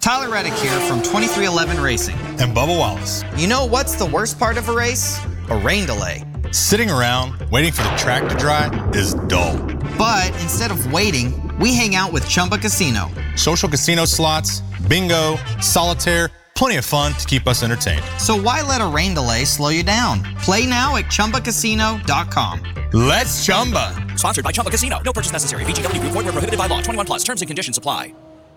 Tyler Reddick here from 2311 Racing. And Bubba Wallace. You know what's the worst part of a race? A rain delay. Sitting around waiting for the track to dry is dull. But instead of waiting, we hang out with Chumba Casino. Social casino slots, bingo, solitaire, plenty of fun to keep us entertained. So why let a rain delay slow you down? Play now at ChumbaCasino.com. Let's Chumba. Sponsored by Chumba Casino. No purchase necessary. VGW Group. Void where prohibited by law. 21 plus. Terms and conditions apply.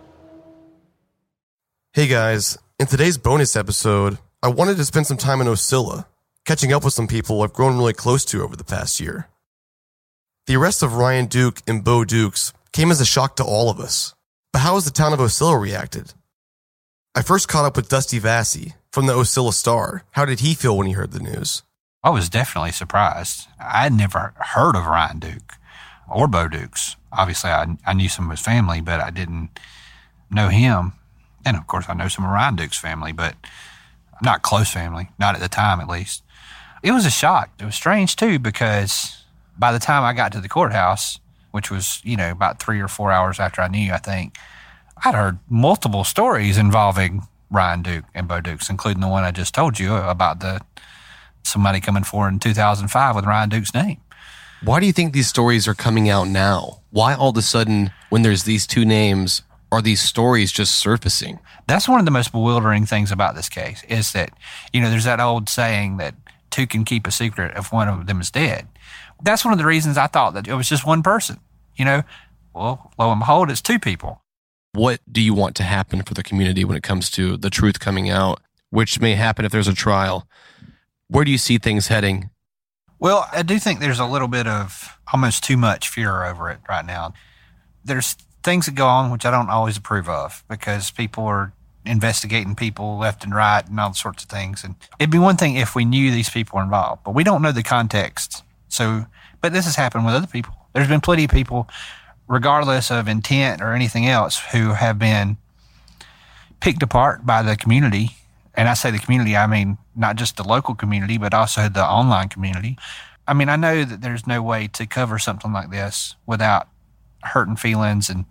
Hey guys, in today's bonus episode, I wanted to spend some time in Ocilla, catching up with some people I've grown really close to over the past year. The arrest of Ryan Duke and Bo Dukes came as a shock to all of us. But how has the town of Ocilla reacted? I first caught up with Dusty Vassy from the Ocilla Star. How did he feel when he heard the news? I was definitely surprised. I had never heard of Ryan Duke or Bo Dukes. Obviously, I knew some of his family, but I didn't know him. And, of course, I know some of Ryan Duke's family, but not close family, not at the time at least. It was a shock. It was strange, too, because by the time I got to the courthouse, which was, about 3 or 4 hours after I knew, I think, I'd heard multiple stories involving Ryan Duke and Bo Dukes, including the one I just told you about somebody coming forward in 2005 with Ryan Duke's name. Why do you think these stories are coming out now? Why all of a sudden, when there's these two names, are these stories just surfacing? That's one of the most bewildering things about this case is that, there's that old saying that two can keep a secret if one of them is dead. That's one of the reasons I thought that it was just one person. Well, lo and behold, it's two people. What do you want to happen for the community when it comes to the truth coming out, which may happen if there's a trial? Where do you see things heading? Well, I do think there's a little bit of almost too much fear over it right now. There's things that go on which I don't always approve of because people are investigating people left and right and all sorts of things. And it'd be one thing if we knew these people were involved, but we don't know the context. But this has happened with other people. There's been plenty of people, regardless of intent or anything else, who have been picked apart by the community. And I say the community, I mean not just the local community, but also the online community. I mean, I know that there's no way to cover something like this without hurting feelings, and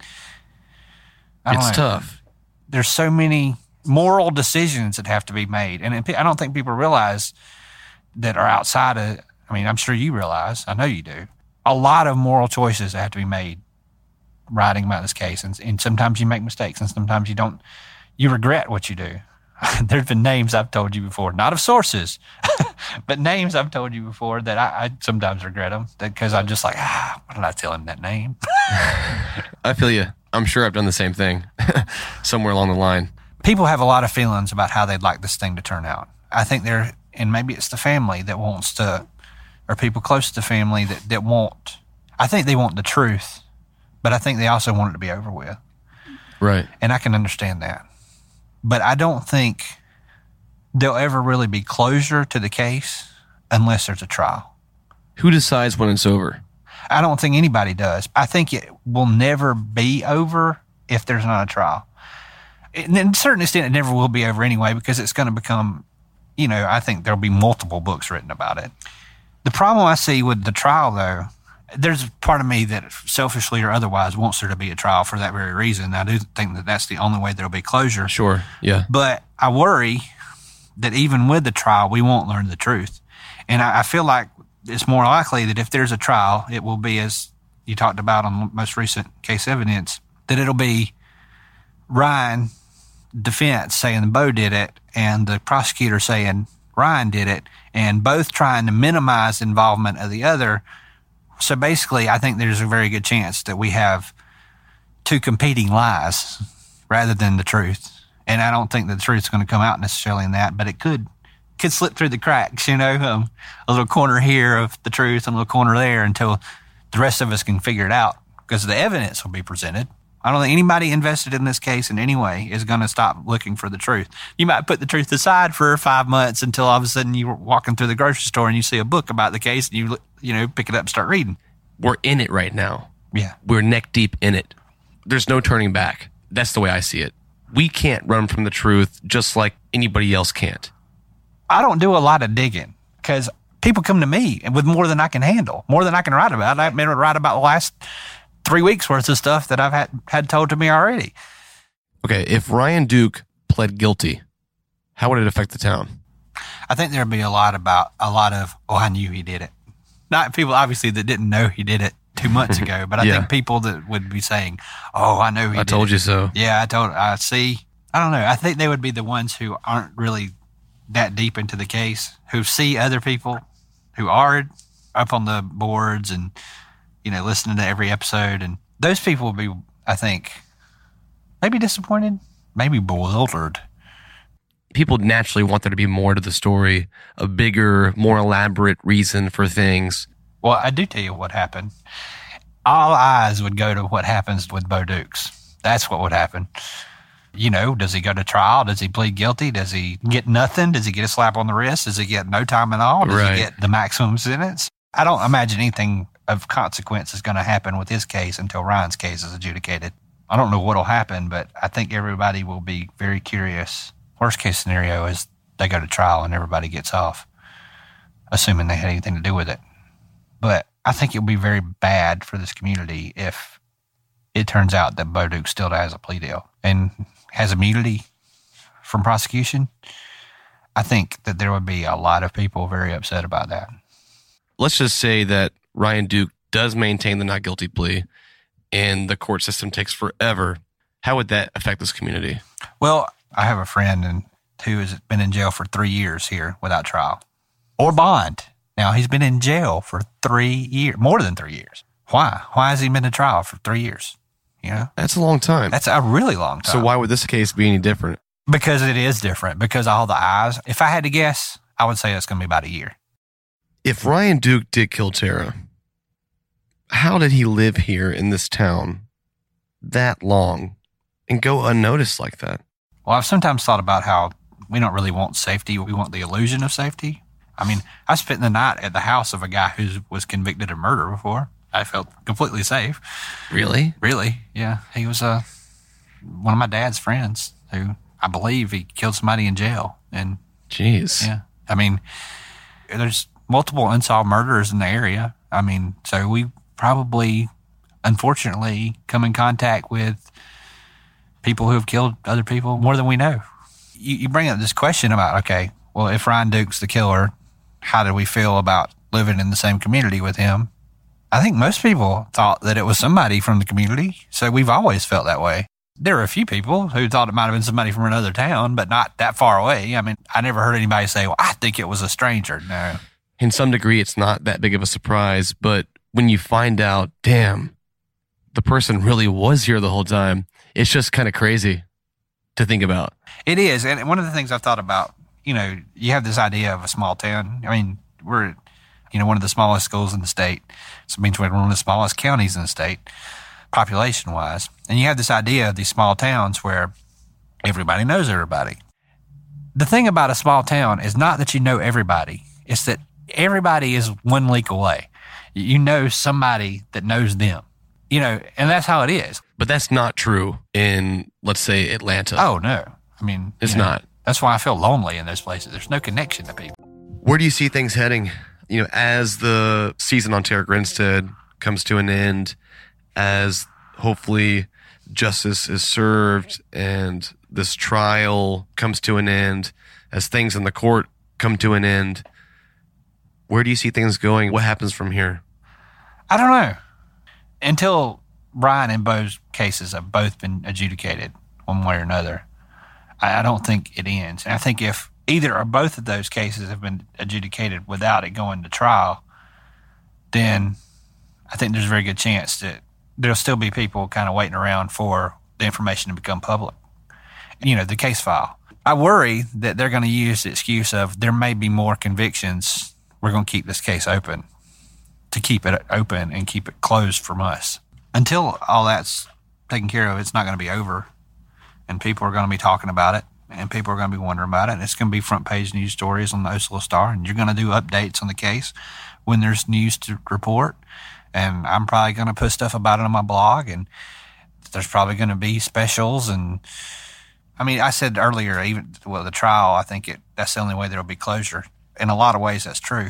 it's tough. There's so many moral decisions that have to be made, and I don't think people realize that are outside of. I mean, I'm sure you realize. I know you do. A lot of moral choices that have to be made writing about this case, and sometimes you make mistakes, and sometimes you don't. You regret what you do. There's been names I've told you before, not of sources, but names I've told you before that I sometimes regret them because I'm just like, why did I tell him that name? I feel you. I'm sure I've done the same thing somewhere along the line. People have a lot of feelings about how they'd like this thing to turn out. I think and maybe it's the family that wants to, or people close to the family that want, I think they want the truth, but I think they also want it to be over with. Right. And I can understand that. But I don't think there'll ever really be closure to the case unless there's a trial. Who decides when it's over? I don't think anybody does. I think it will never be over if there's not a trial. And to a certain extent, it never will be over anyway because it's going to become, I think there'll be multiple books written about it. The problem I see with the trial, though, there's a part of me that selfishly or otherwise wants there to be a trial for that very reason. I do think that that's the only way there'll be closure. Sure, yeah. But I worry that even with the trial, we won't learn the truth. And I feel like it's more likely that if there's a trial, it will be, as you talked about on the most recent case evidence, that it'll be Ryan defense saying Bo did it and the prosecutor saying Ryan did it, and both trying to minimize the involvement of the other. So basically, I think there's a very good chance that we have two competing lies rather than the truth. And I don't think that the truth's going to come out necessarily in that, but it could slip through the cracks, a little corner here of the truth and a little corner there until the rest of us can figure it out because the evidence will be presented. I don't think anybody invested in this case in any way is going to stop looking for the truth. You might put the truth aside for 5 months until all of a sudden you're walking through the grocery store and you see a book about the case and you pick it up and start reading. We're in it right now. Yeah. We're neck deep in it. There's no turning back. That's the way I see it. We can't run from the truth just like anybody else can't. I don't do a lot of digging because people come to me with more than I can handle, more than I can write about. I've been able to write about the last 3 weeks worth of stuff that I've had told to me already. Okay, if Ryan Duke pled guilty, how would it affect the town? I think there'd be a lot of, oh, I knew he did it. Not people, obviously, that didn't know he did it 2 months ago, but I think people that would be saying, oh, I know he did it. I told you so. Yeah, I see. I don't know. I think they would be the ones who aren't really that deep into the case, who see other people who are up on the boards and, listening to every episode. And those people would be, I think, maybe disappointed, maybe bewildered. People naturally want there to be more to the story, a bigger, more elaborate reason for things. Well, I do tell you what happened. All eyes would go to what happens with Bo Dukes. That's what would happen. Does he go to trial? Does he plead guilty? Does he get nothing? Does he get a slap on the wrist? Does he get no time at all? Does he get the maximum sentence? I don't imagine anything of consequence is going to happen with his case until Ryan's case is adjudicated. I don't know what will happen, but I think everybody will be very curious. Worst case scenario is they go to trial and everybody gets off, assuming they had anything to do with it. But I think it would be very bad for this community if it turns out that Bo Duke still has a plea deal and has immunity from prosecution. I think that there would be a lot of people very upset about that. Let's just say that Ryan Duke does maintain the not guilty plea and the court system takes forever. How would that affect this community? Well, I have a friend who has been in jail for 3 years here without trial or bond. Now, he's been in jail for 3 years, more than 3 years. Why? Why has he been in trial for 3 years? That's a long time. That's a really long time. So why would this case be any different? Because it is different. Because all the eyes. If I had to guess, I would say it's going to be about a year. If Ryan Duke did kill Tara, how did he live here in this town that long and go unnoticed like that? Well, I've sometimes thought about how we don't really want safety. We want the illusion of safety. I mean, I spent the night at the house of a guy who was convicted of murder before. I felt completely safe. Really? Really, yeah. He was one of my dad's friends who I believe he killed somebody in jail. And jeez. Yeah. I mean, there's multiple unsolved murders in the area. I mean, so we probably, unfortunately, come in contact with people who have killed other people more than we know. You bring up this question about, okay, well, if Ryan Duke's the killer, how do we feel about living in the same community with him? I think most people thought that it was somebody from the community, so we've always felt that way. There were a few people who thought it might have been somebody from another town, but not that far away. I mean, I never heard anybody say, well, I think it was a stranger. No. In some degree, it's not that big of a surprise, but when you find out, damn, the person really was here the whole time, it's just kind of crazy to think about. It is. And one of the things I've thought about, you have this idea of a small town. I mean, we're, one of the smallest schools in the state. So it means we're one of the smallest counties in the state, population-wise. And you have this idea of these small towns where everybody knows everybody. The thing about a small town is not that you know everybody. It's that everybody is one leak away. You know somebody that knows them. And that's how it is. But that's not true in, let's say, Atlanta. Oh, no. I mean, it's not. That's why I feel lonely in those places. There's no connection to people. Where do you see things heading? As the season on Tara Grinstead comes to an end, as hopefully justice is served and this trial comes to an end, as things in the court come to an end, where do you see things going? What happens from here? I don't know. Until Ryan and Bo's cases have both been adjudicated one way or another, I don't think it ends. And I think if either or both of those cases have been adjudicated without it going to trial, then I think there's a very good chance that there'll still be people kind of waiting around for the information to become public. The case file. I worry that they're going to use the excuse of there may be more convictions. We're going to keep this case open to keep it open and keep it closed from us. Until all that's taken care of, it's not going to be over. And people are going to be talking about it. And people are going to be wondering about it. And it's going to be front page news stories on the Ocala Star. And you're going to do updates on the case when there's news to report. And I'm probably going to put stuff about it on my blog. And there's probably going to be specials. And I mean, I said earlier, the trial, I think that's the only way there will be closure. In a lot of ways, that's true.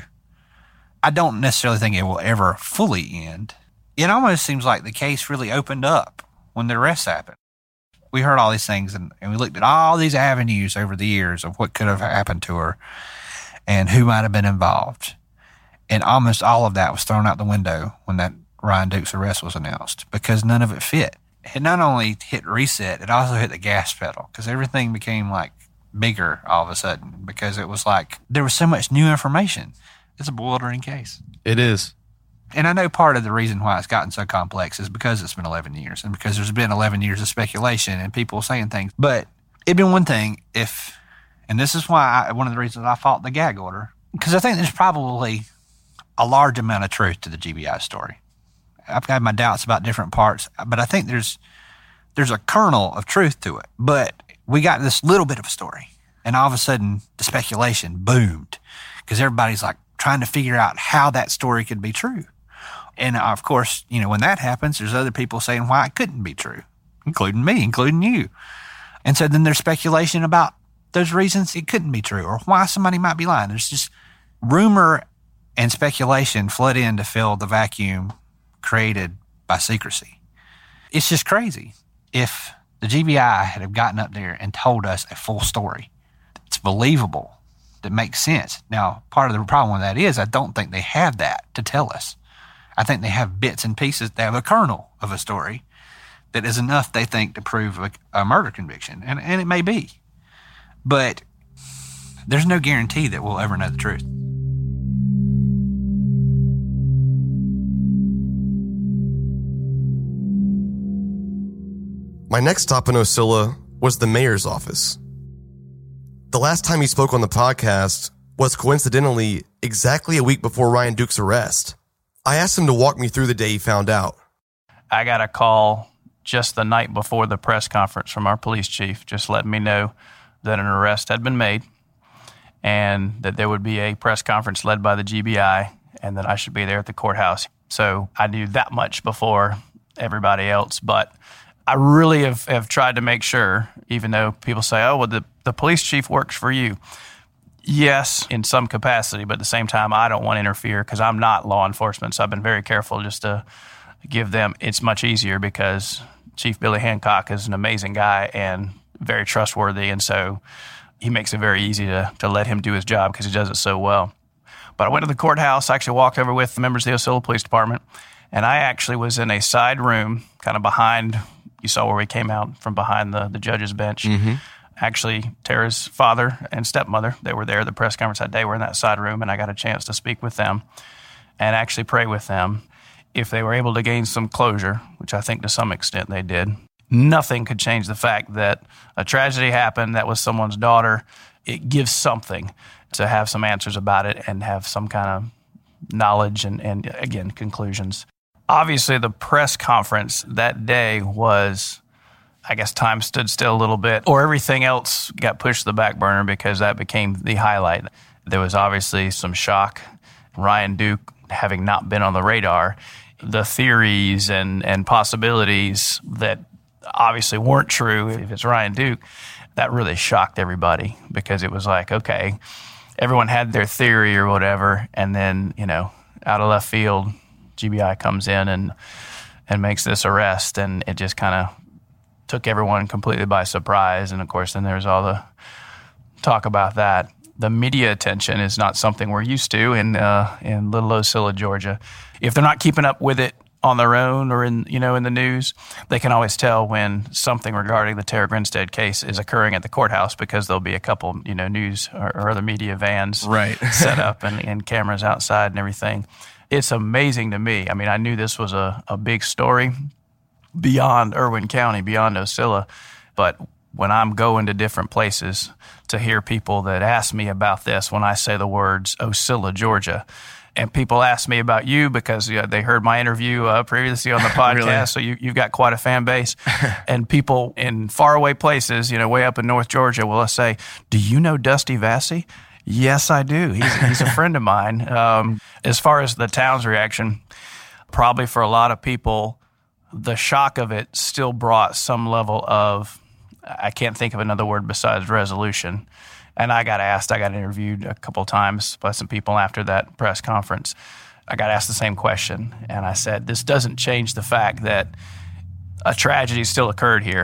I don't necessarily think it will ever fully end. It almost seems like the case really opened up when the arrest happened. we heard all these things, and we looked at all these avenues over the years of what could have happened to her and who might have been involved. And almost all of that was thrown out the window when that Ryan Duke's arrest was announced, because none of it fit. It not only hit reset, it also hit the gas pedal, because everything became like bigger all of a sudden, because it was like there was so much new information. It's a bewildering case. It is. And I know part of the reason why it's gotten so complex is because it's been 11 years and because there's been 11 years of speculation and people saying things. But it'd been one thing if, and this is why one of the reasons I fought the gag order, because I think there's probably a large amount of truth to the GBI story. I've got my doubts about different parts, but I think there's a kernel of truth to it. But we got this little bit of a story, and all of a sudden the speculation boomed because everybody's like trying to figure out how that story could be true. And of course, you know, when that happens, there's other people saying why it couldn't be true, including me, including you. And so then there's speculation about those reasons it couldn't be true or why somebody might be lying. There's just rumor and speculation flood in to fill the vacuum created by secrecy. It's just crazy. If the GBI had have gotten up there and told us a full story, it's believable, that makes sense. Now, part of the problem with that is I don't think they have that to tell us. I think they have bits and pieces. They have a kernel of a story that is enough, they think, to prove a murder conviction. And it may be. But there's no guarantee that we'll ever know the truth. My next stop in Ocilla was the mayor's office. The last time he spoke on the podcast was coincidentally exactly a week before Ryan Duke's arrest. I asked him to walk me through the day he found out. I got a call just the night before the press conference from our police chief, just letting me know that an arrest had been made and that there would be a press conference led by the GBI and that I should be there at the courthouse. So I knew that much before everybody else, but I really have tried to make sure, even though people say, oh, well, the police chief works for you. Yes, in some capacity, but at the same time, I don't want to interfere because I'm not law enforcement. So I've been very careful just to give them, it's much easier because Chief Billy Hancock is an amazing guy and very trustworthy. And so he makes it very easy to let him do his job because he does it so well. But I went to the courthouse, actually walked over with members of the Ocilla Police Department, and I actually was in a side room kind of behind, you saw where we came out from behind the judge's bench. Mm-hmm. Actually, Tara's father and stepmother, they were there at the press conference that day. We're in that side room, and I got a chance to speak with them and actually pray with them. If they were able to gain some closure, which I think to some extent they did, nothing could change the fact that a tragedy happened, that was someone's daughter. It gives something to have some answers about it and have some kind of knowledge and again, conclusions. Obviously, the press conference that day was, I guess time stood still a little bit, or everything else got pushed to the back burner because that became the highlight. There was obviously some shock. Ryan Duke having not been on the radar, the theories and possibilities that obviously weren't true if it's Ryan Duke, that really shocked everybody because it was like, okay, everyone had their theory or whatever, and then, you know, out of left field, GBI comes in and makes this arrest, and it just kind of took everyone completely by surprise. And of course, then there's all the talk about that. The media attention is not something we're used to in little Ocilla, Georgia. If they're not keeping up with it on their own or in the news, they can always tell when something regarding the Tara Grinstead case is occurring at the courthouse because there'll be a couple, news or other media vans set up and cameras outside and everything. It's amazing to me. I mean, I knew this was a big story beyond Irwin County, beyond Ocilla, but when I'm going to different places to hear people that ask me about this, when I say the words Ocilla, Georgia, and people ask me about you because they heard my interview previously on the podcast, really? So you've got quite a fan base. And people in faraway places, way up in North Georgia, will say, do you know Dusty Vassy? Yes, I do. He's a friend of mine. As far as the town's reaction, probably for a lot of people, the shock of it still brought some level of, I can't think of another word besides resolution. And I got interviewed a couple of times by some people after that press conference. I got asked the same question. And I said, this doesn't change the fact that a tragedy still occurred here.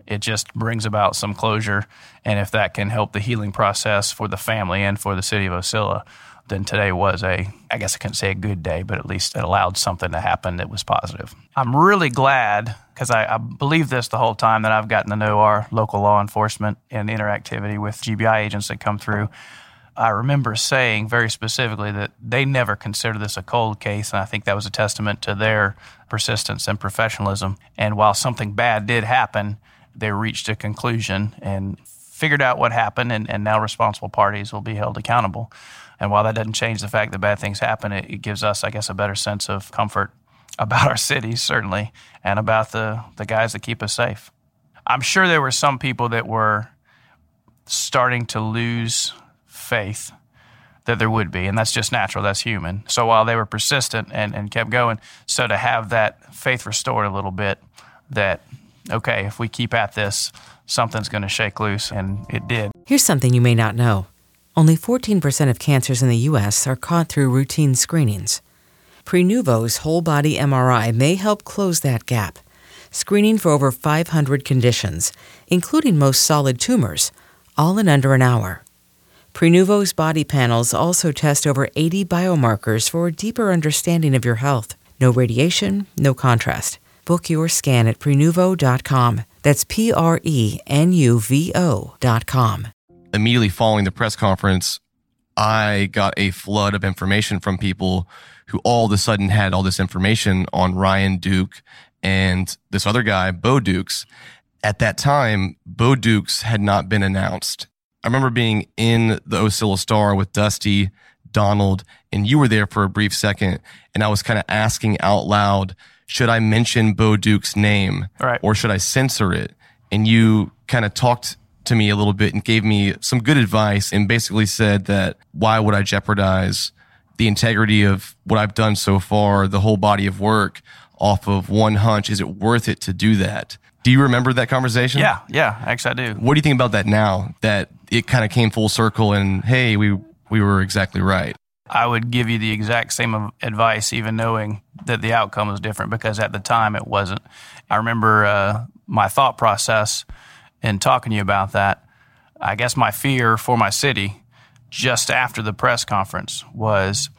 It just brings about some closure. And if that can help the healing process for the family and for the city of Ocilla, then today was I guess I couldn't say a good day, but at least it allowed something to happen that was positive. I'm really glad, because I believe this the whole time that I've gotten to know our local law enforcement and the interactivity with GBI agents that come through. I remember saying very specifically that they never considered this a cold case, and I think that was a testament to their persistence and professionalism. And while something bad did happen, they reached a conclusion and figured out what happened, and now responsible parties will be held accountable. And while that doesn't change the fact that bad things happen, it gives us, I guess, a better sense of comfort about our city, certainly, and about the guys that keep us safe. I'm sure there were some people that were starting to lose faith that there would be, and that's just natural, that's human. So while they were persistent and kept going, so to have that faith restored a little bit, that, okay, if we keep at this, something's going to shake loose, and it did. Here's something you may not know. Only 14% of cancers in the U.S. are caught through routine screenings. Prenuvo's whole-body MRI may help close that gap, screening for over 500 conditions, including most solid tumors, all in under an hour. Prenuvo's body panels also test over 80 biomarkers for a deeper understanding of your health. No radiation, no contrast. Book your scan at Prenuvo.com. That's Prenuvo.com. Immediately following the press conference, I got a flood of information from people who all of a sudden had all this information on Ryan Duke and this other guy, Bo Dukes. At that time, Bo Dukes had not been announced. I remember being in the Ocilla Star with Dusty, Donald, and you were there for a brief second, and I was kind of asking out loud, should I mention Bo Duke's name, right, or should I censor it? And you kind of talked to me a little bit and gave me some good advice and basically said that why would I jeopardize the integrity of what I've done so far, the whole body of work, off of one hunch? Is it worth it to do that? Do you remember that conversation? Yeah, actually I do. What do you think about that now, that it kind of came full circle and, hey, we were exactly right? I would give you the exact same advice, even knowing that the outcome was different, because at the time it wasn't. I remember my thought process in talking to you about that. I guess my fear for my city just after the press conference was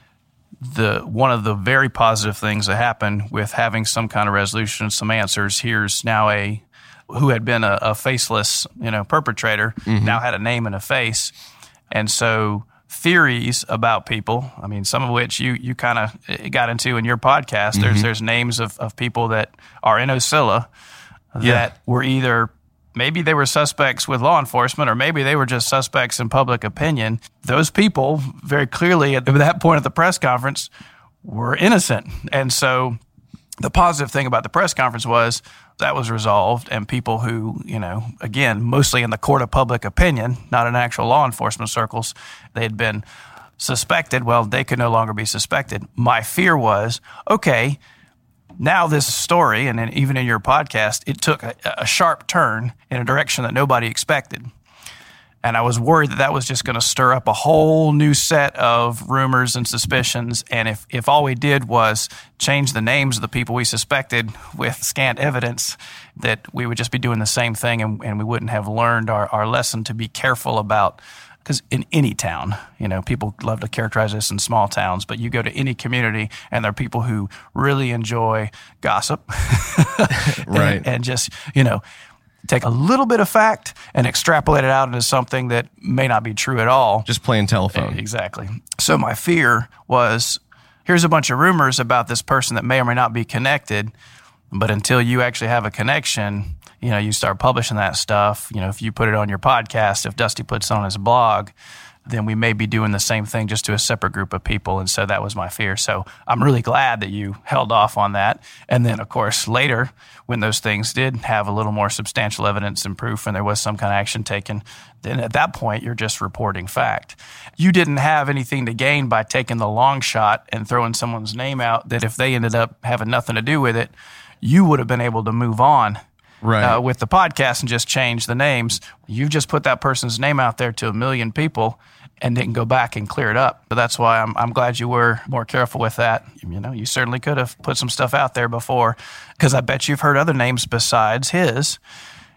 one of the very positive things that happened with having some kind of resolution, some answers. Here's now who had been a faceless, perpetrator, now had a name and a face. And so theories about people, I mean, some of which you kind of got into in your podcast, there's names of people that are in Ocilla that were either, maybe they were suspects with law enforcement, or maybe they were just suspects in public opinion. Those people very clearly at that point at the press conference were innocent. And so the positive thing about the press conference was that was resolved, and people who, again, mostly in the court of public opinion, not in actual law enforcement circles, they had been suspected. Well, they could no longer be suspected. My fear was, okay, now this story, and then even in your podcast, it took a sharp turn in a direction that nobody expected. And I was worried that was just going to stir up a whole new set of rumors and suspicions. And if all we did was change the names of the people we suspected with scant evidence, that we would just be doing the same thing, and we wouldn't have learned our lesson to be careful about. Because in any town, people love to characterize this in small towns, but you go to any community and there are people who really enjoy gossip. Right. and just, take a little bit of fact and extrapolate it out into something that may not be true at all. Just playing telephone. Exactly. So my fear was, here's a bunch of rumors about this person that may or may not be connected, but until you actually have a connection, you start publishing that stuff. If you put it on your podcast, if Dusty puts it on his blog, then we may be doing the same thing just to a separate group of people. And so that was my fear. So I'm really glad that you held off on that. And then, of course, later, when those things did have a little more substantial evidence and proof and there was some kind of action taken, then at that point, you're just reporting fact. You didn't have anything to gain by taking the long shot and throwing someone's name out that if they ended up having nothing to do with it, you would have been able to move on. Right. With the podcast and just change the names. You've just put that person's name out there to 1 million people and didn't go back and clear it up. So that's why I'm glad you were more careful with that. You certainly could have put some stuff out there before, because I bet you've heard other names besides his.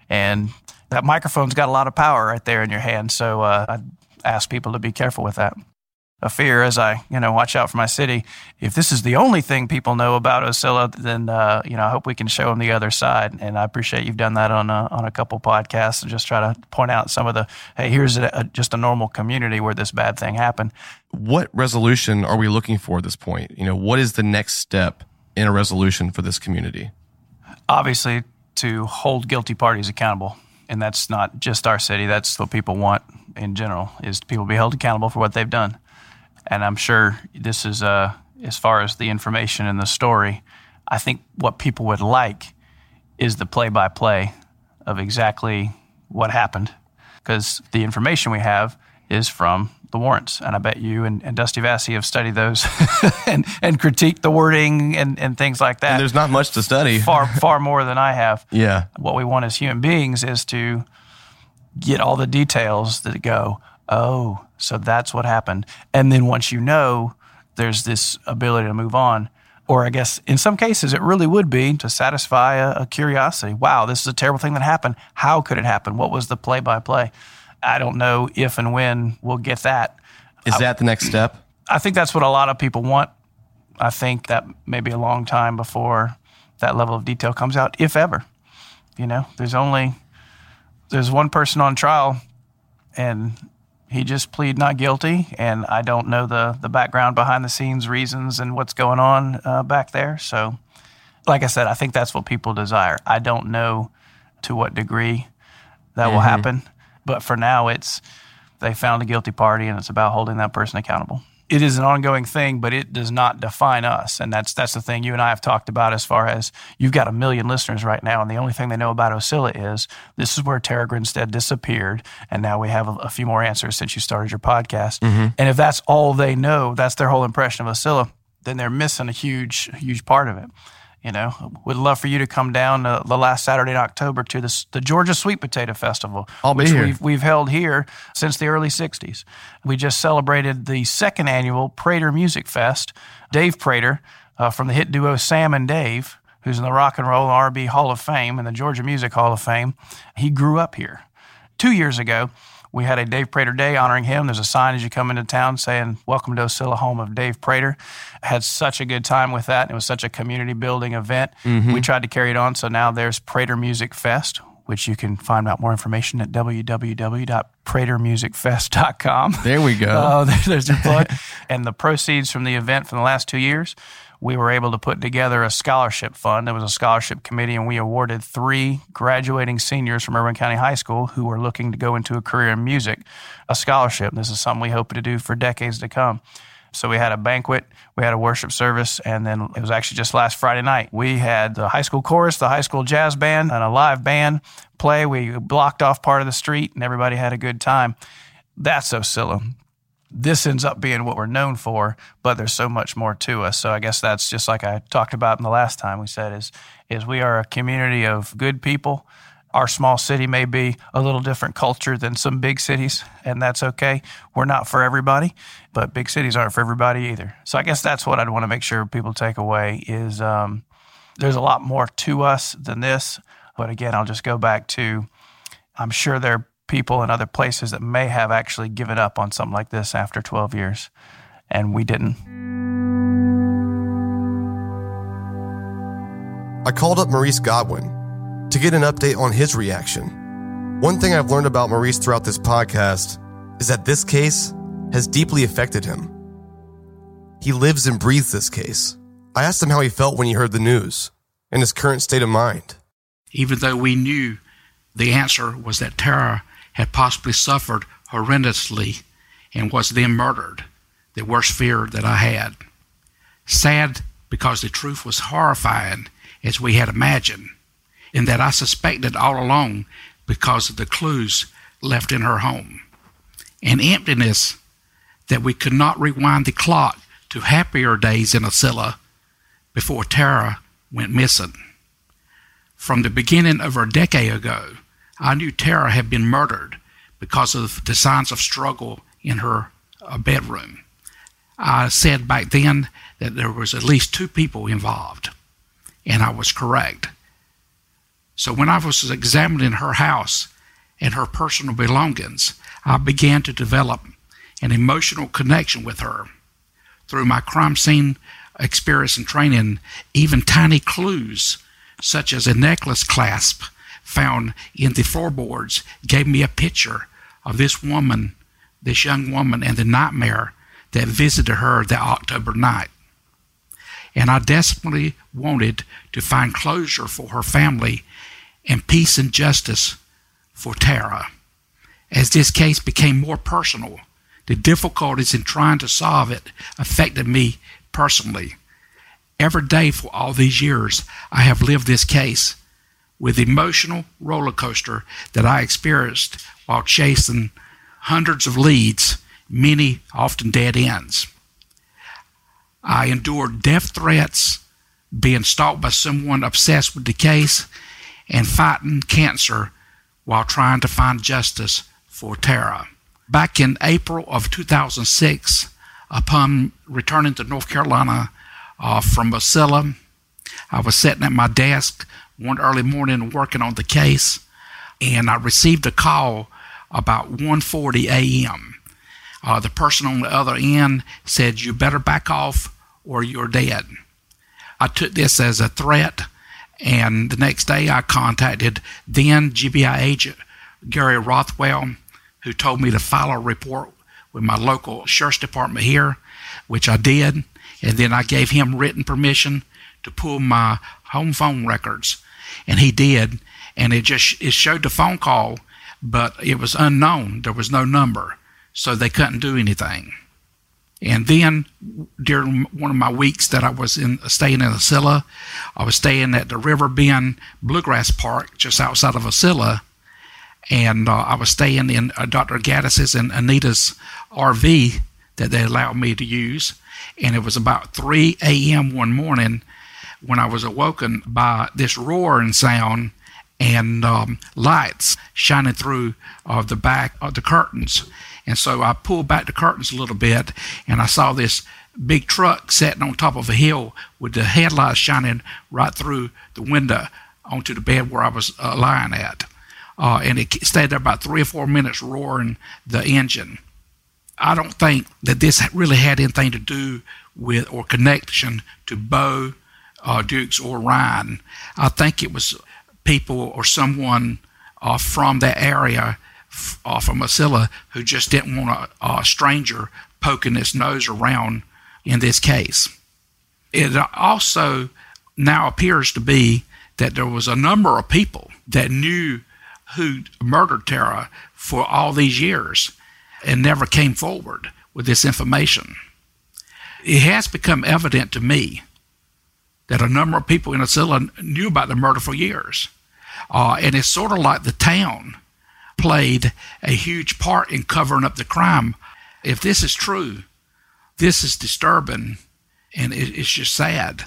And that microphone's got a lot of power right there in your hand. So I'd ask people to be careful with that. A fear as I, watch out for my city. If this is the only thing people know about Ocilla, then, I hope we can show them the other side. And I appreciate you've done that on a couple podcasts and just try to point out some of the, hey, here's just a normal community where this bad thing happened. What resolution are we looking for at this point? What is the next step in a resolution for this community? Obviously, to hold guilty parties accountable. And that's not just our city. That's what people want in general, is people be held accountable for what they've done. And I'm sure this is, as far as the information and the story, I think what people would like is the play-by-play of exactly what happened. Because the information we have is from the warrants. And I bet you and Dusty Vassy have studied those and critiqued the wording and things like that. And there's not much to study. Far more than I have. Yeah. What we want as human beings is to get all the details that go, oh, so that's what happened. And then once there's this ability to move on. Or I guess in some cases it really would be to satisfy a curiosity. Wow, this is a terrible thing that happened. How could it happen? What was the play-by-play? I don't know if and when we'll get that. Is that the next step? I think that's what a lot of people want. I think that may be a long time before that level of detail comes out, if ever. There's one person on trial, and he just pleaded not guilty, and I don't know the background behind the scenes reasons and what's going on back there. So, like I said, I think that's what people desire. I don't know to what degree that will happen, but for now, they found a guilty party, and it's about holding that person accountable. It is an ongoing thing, but it does not define us, and that's the thing you and I have talked about. As far as you've got 1 million listeners right now, and the only thing they know about Ocilla is this is where Tara Grinstead disappeared, and now we have a few more answers since you started your podcast. And if that's all they know, that's their whole impression of Ocilla, then they're missing a huge part of it. Would love for you to come down the last Saturday in October to the Georgia Sweet Potato Festival, which we've held here since the early 60s. We just celebrated the second annual Prater Music Fest. Dave Prater from the hit duo Sam and Dave, who's in the Rock and Roll and R&B Hall of Fame and the Georgia Music Hall of Fame, he grew up here. 2 years ago, we had a Dave Prater Day honoring him. There's a sign as you come into town saying, "Welcome to Ocilla, home of Dave Prater." I had such a good time with that. It was such a community building event. We tried to carry it on. So now there's Prater Music Fest, which you can find out more information at www.pratermusicfest.com. There we go. There's your plug. And the proceeds from the event from the last 2 years, we were able to put together a scholarship fund. There was a scholarship committee, and we awarded 3 graduating seniors from Irwin County High School who were looking to go into a career in music a scholarship. This is something we hope to do for decades to come. So we had a banquet, we had a worship service, and then it was actually just last Friday night. We had the high school chorus, the high school jazz band, and a live band play. We blocked off part of the street, and everybody had a good time. That's Ocilla. This ends up being what we're known for, but there's so much more to us. So I guess that's just like I talked about in the last time we said is we are a community of good people. Our small city may be a little different culture than some big cities, and that's okay. We're not for everybody, but big cities aren't for everybody either. So I guess that's what I'd want to make sure people take away is there's a lot more to us than this. But again, I'll just go back to I'm sure there are people in other places that may have actually given up on something like this after 12 years, and we didn't. I called up Maurice Godwin to get an update on his reaction. One thing I've learned about Maurice throughout this podcast is that this case has deeply affected him. He lives and breathes this case. I asked him how he felt when he heard the news and his current state of mind. Even though we knew the answer was that Tara had possibly suffered horrendously and was then murdered, the worst fear that I had. Sad because the truth was horrifying as we had imagined, and that I suspected all along because of the clues left in her home. An emptiness that we could not rewind the clock to happier days in Ocilla before Tara went missing. From the beginning of a decade ago, I knew Tara had been murdered because of the signs of struggle in her bedroom. I said back then that there was at least 2 people involved, and I was correct. So when I was examining her house and her personal belongings, I began to develop an emotional connection with her. Through my crime scene experience and training, even tiny clues, such as a necklace clasp found in the floorboards, gave me a picture of this woman, this young woman, and the nightmare that visited her that October night. And I desperately wanted to find closure for her family and peace and justice for Tara. As this case became more personal, the difficulties in trying to solve it affected me personally. Every day for all these years, I have lived this case with the emotional roller coaster that I experienced while chasing hundreds of leads, many often dead ends. I endured death threats, being stalked by someone obsessed with the case, and fighting cancer while trying to find justice for Tara. Back in April of 2006, upon returning to North Carolina from Wasilla, I was sitting at my desk one early morning working on the case, and I received a call about 1:40 a.m. The person on the other end said, "You better back off or you're dead." I took this as a threat, and the next day I contacted then GBI agent Gary Rothwell, who told me to file a report with my local sheriff's department here, which I did, and then I gave him written permission to pull my home phone records, and he did, and it showed the phone call, but it was unknown. There was no number, so they couldn't do anything. And then during one of my weeks that I was staying in Wasilla, I was staying at the River Bend Bluegrass Park just outside of Wasilla, and I was staying in Dr. Gaddis's and Anita's RV that they allowed me to use. And it was about 3 a.m. one morning when I was awoken by this roaring sound and lights shining through the back of the curtains. And so I pulled back the curtains a little bit, and I saw this big truck sitting on top of a hill with the headlights shining right through the window onto the bed where I was lying at. And it stayed there about 3 or 4 minutes roaring the engine. I don't think that this really had anything to do with or connection to Bo Dukes or Ryan. I think it was people or someone from that area from Wasilla who just didn't want a stranger poking his nose around in this case. It also now appears to be that there was a number of people that knew who murdered Tara for all these years and never came forward with this information. It has become evident to me that a number of people in Wasilla knew about the murder for years. And it's sort of like the town played a huge part in covering up the crime. If this is true, this is disturbing, and it's just sad.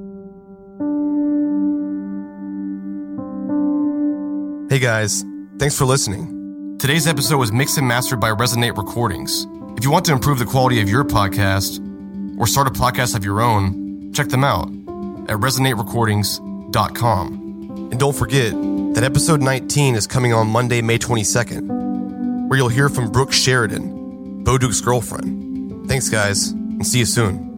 Hey guys, thanks for listening. Today's episode was mixed and mastered by Resonate Recordings. If you want to improve the quality of your podcast or start a podcast of your own, check them out at resonaterecordings.com. And don't forget that episode 19 is coming on Monday, May 22nd, where you'll hear from Brooke Sheridan, Bo Duke's girlfriend. Thanks guys, and see you soon.